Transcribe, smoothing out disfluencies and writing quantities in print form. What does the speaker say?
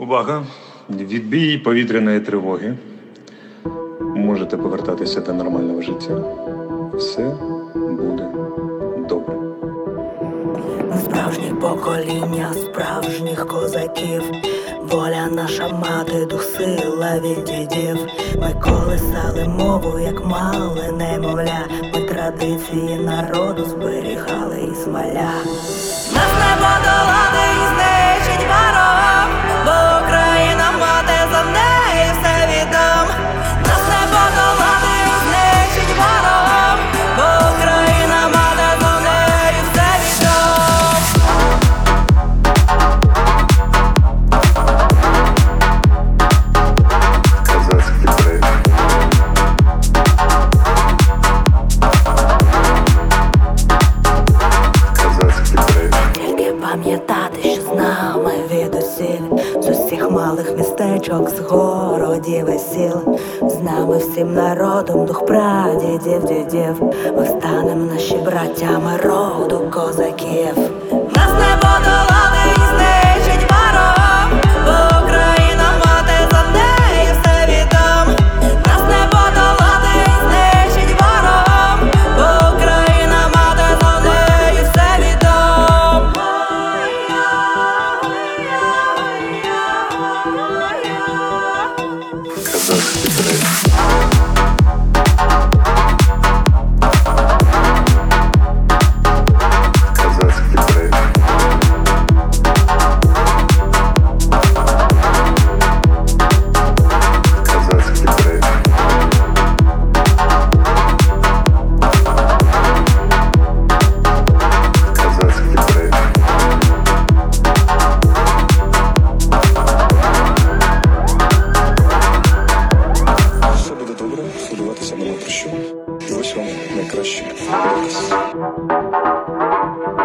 Увага! Відбій повітряної тривоги. Можете повертатися до нормального життя. Все буде добре. Справжнє покоління справжніх козаків. Воля наша мати, дух, сила від дідів. Ми колисали мову, як мали немовля. Ми традиції народу зберігали із маля. Нас не подолати і знищить ворог, бо Україна мати, за нею все відом. Нас не подолати і знищить ворог, бо Україна мати, за нею все відом. Козацький брейк. Козацький брейк. Тільки пам'ятати, що з нами від усіль, з усіх малих містечок, з городів і сіл. З нами всім народом, дух прадідів, дідів. Ми встанем, наші браттями роду козаків. Нас не подолати і знищить ворог, бо Україна мати, за нею все відом. Нас не подолати і знищить ворог, бо Україна мати, за нею все відом. Козацький брейк. Козацький брейк. Козацький брейк. Козацький брейк. Все буде добре, хвилюватися нема про що. І ось вам найкраще.